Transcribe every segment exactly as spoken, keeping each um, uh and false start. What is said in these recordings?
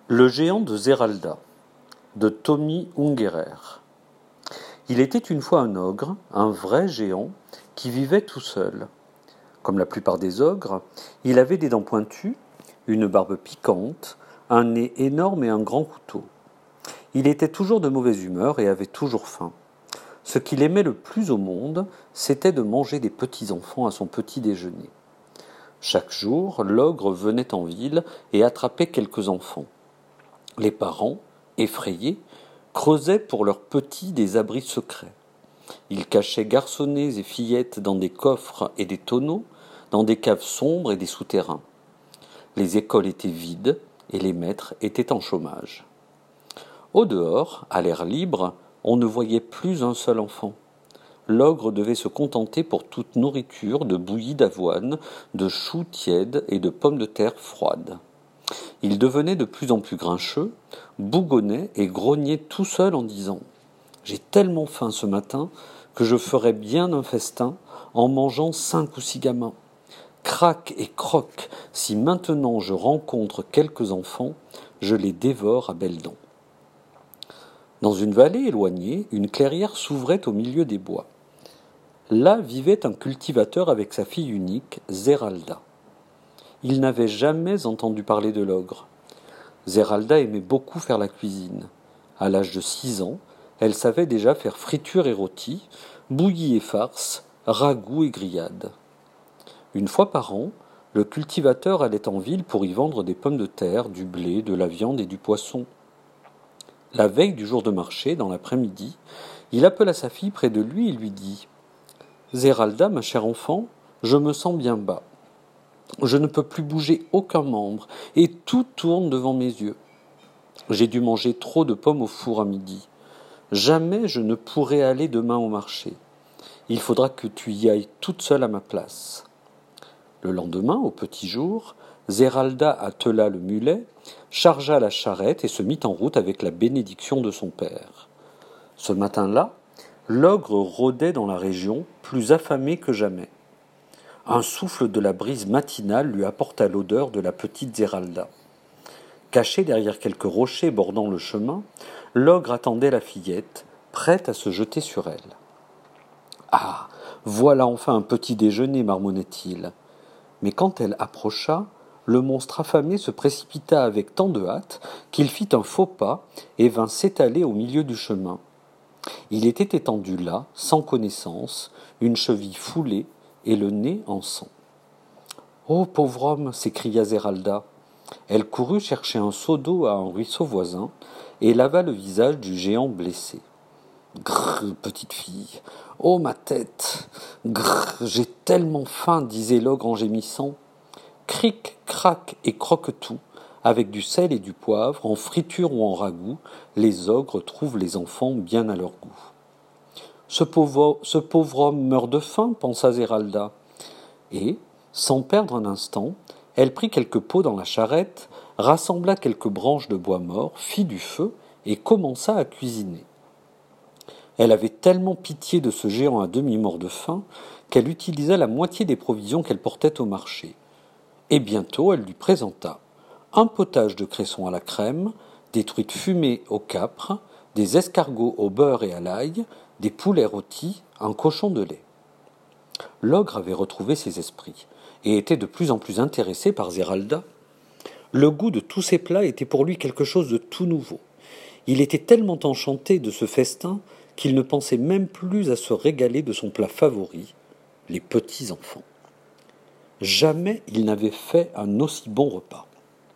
Le géant de Zeralda, de Tommy Ungerer. Il était une fois un ogre, un vrai géant, qui vivait tout seul. Comme la plupart des ogres, il avait des dents pointues, une barbe piquante, un nez énorme et un grand couteau. Il était toujours de mauvaise humeur et avait toujours faim. Ce qu'il aimait le plus au monde, c'était de manger des petits-enfants à son petit déjeuner. Chaque jour, l'ogre venait en ville et attrapait quelques enfants. Les parents, effrayés, creusaient pour leurs petits des abris secrets. Ils cachaient garçonnets et fillettes dans des coffres et des tonneaux, dans des caves sombres et des souterrains. Les écoles étaient vides et les maîtres étaient en chômage. Au dehors, à l'air libre, on ne voyait plus un seul enfant. L'ogre devait se contenter pour toute nourriture de bouillie d'avoine, de choux tièdes et de pommes de terre froides. Il devenait de plus en plus grincheux, bougonnait et grognait tout seul en disant « J'ai tellement faim ce matin que je ferais bien un festin en mangeant cinq ou six gamins. Craque et croque, si maintenant je rencontre quelques enfants, je les dévore à belles dents. » Dans une vallée éloignée, une clairière s'ouvrait au milieu des bois. Là vivait un cultivateur avec sa fille unique, Zeralda. Il n'avait jamais entendu parler de l'ogre. Zeralda aimait beaucoup faire la cuisine. À l'âge de six ans, elle savait déjà faire friture et rôti, bouillie et farce, ragoût et grillade. Une fois par an, le cultivateur allait en ville pour y vendre des pommes de terre, du blé, de la viande et du poisson. La veille du jour de marché, dans l'après-midi, il appela sa fille près de lui et lui dit « Zeralda, ma chère enfant, je me sens bien bas. Je ne peux plus bouger aucun membre, et tout tourne devant mes yeux. J'ai dû manger trop de pommes au four à midi. Jamais je ne pourrai aller demain au marché. Il faudra que tu y ailles toute seule à ma place. » Le lendemain, au petit jour, Zeralda attela le mulet, chargea la charrette et se mit en route avec la bénédiction de son père. Ce matin-là, l'ogre rôdait dans la région, plus affamé que jamais. Un souffle de la brise matinale lui apporta l'odeur de la petite Zeralda. Caché derrière quelques rochers bordant le chemin, l'ogre attendait la fillette, prête à se jeter sur elle. « Ah, voilà enfin un petit déjeuner, marmonnait-il. » Mais quand elle approcha, le monstre affamé se précipita avec tant de hâte qu'il fit un faux pas et vint s'étaler au milieu du chemin. Il était étendu là, sans connaissance, une cheville foulée et le nez en sang. « Oh, pauvre homme !» s'écria Zeralda. Elle courut chercher un seau d'eau à un ruisseau voisin et lava le visage du géant blessé. « Grrr, petite fille ! Oh, ma tête ! Grrr, j'ai tellement faim !» disait l'ogre en gémissant. « Cric, crac et croque-tout, avec du sel et du poivre, en friture ou en ragoût, les ogres trouvent les enfants bien à leur goût. » Ce pauvre, ce pauvre homme meurt de faim, pensa Zeralda. Et, sans perdre un instant, elle prit quelques pots dans la charrette, rassembla quelques branches de bois mort, fit du feu et commença à cuisiner. Elle avait tellement pitié de ce géant à demi-mort de faim qu'elle utilisa la moitié des provisions qu'elle portait au marché. Et bientôt elle lui présenta un potage de cresson à la crème, des truites fumées au capre, des escargots au beurre et à l'ail, des poulets rôtis, un cochon de lait. L'ogre avait retrouvé ses esprits et était de plus en plus intéressé par Zeralda. Le goût de tous ces plats était pour lui quelque chose de tout nouveau. Il était tellement enchanté de ce festin qu'il ne pensait même plus à se régaler de son plat favori, les petits enfants. Jamais il n'avait fait un aussi bon repas.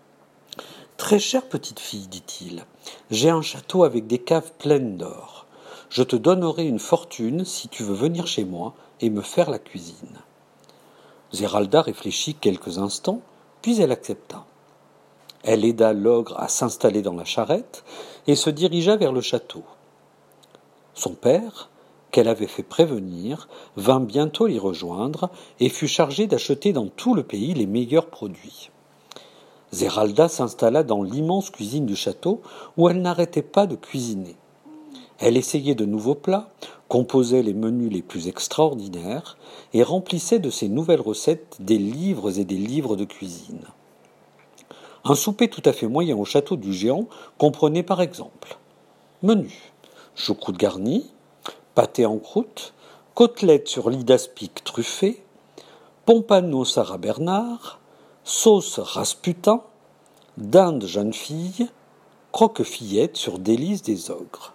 « Très chère petite fille, dit-il, j'ai un château avec des caves pleines d'or. Je te donnerai une fortune si tu veux venir chez moi et me faire la cuisine. » Zeralda réfléchit quelques instants, puis elle accepta. Elle aida l'ogre à s'installer dans la charrette et se dirigea vers le château. Son père, qu'elle avait fait prévenir, vint bientôt l'y rejoindre et fut chargé d'acheter dans tout le pays les meilleurs produits. Zeralda s'installa dans l'immense cuisine du château où elle n'arrêtait pas de cuisiner. Elle essayait de nouveaux plats, composait les menus les plus extraordinaires et remplissait de ses nouvelles recettes des livres et des livres de cuisine. Un souper tout à fait moyen au château du géant comprenait par exemple menu, choucroute garnie, pâté en croûte, côtelettes sur lit d'aspic truffé, pompano Sarah Bernard, sauce Rasputin, dinde jeune fille, croque-fillette sur délices des ogres.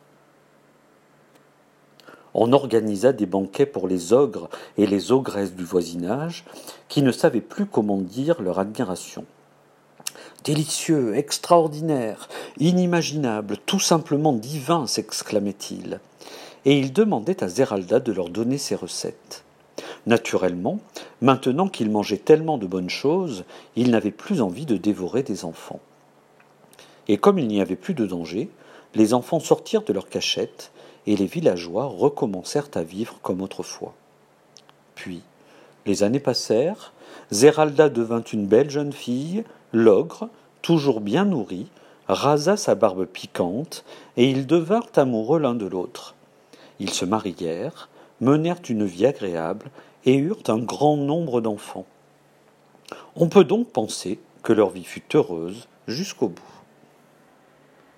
On organisa des banquets pour les ogres et les ogresses du voisinage, qui ne savaient plus comment dire leur admiration. Délicieux, extraordinaire, inimaginable, tout simplement divin, s'exclamait-il. Et il demandait à Zeralda de leur donner ses recettes. Naturellement, maintenant qu'il mangeait tellement de bonnes choses, il n'avait plus envie de dévorer des enfants. Et comme il n'y avait plus de danger, les enfants sortirent de leur cachette, et les villageois recommencèrent à vivre comme autrefois. Puis, les années passèrent, Zeralda devint une belle jeune fille, l'ogre, toujours bien nourri, rasa sa barbe piquante, et ils devinrent amoureux l'un de l'autre. Ils se marièrent, menèrent une vie agréable, et eurent un grand nombre d'enfants. On peut donc penser que leur vie fut heureuse jusqu'au bout.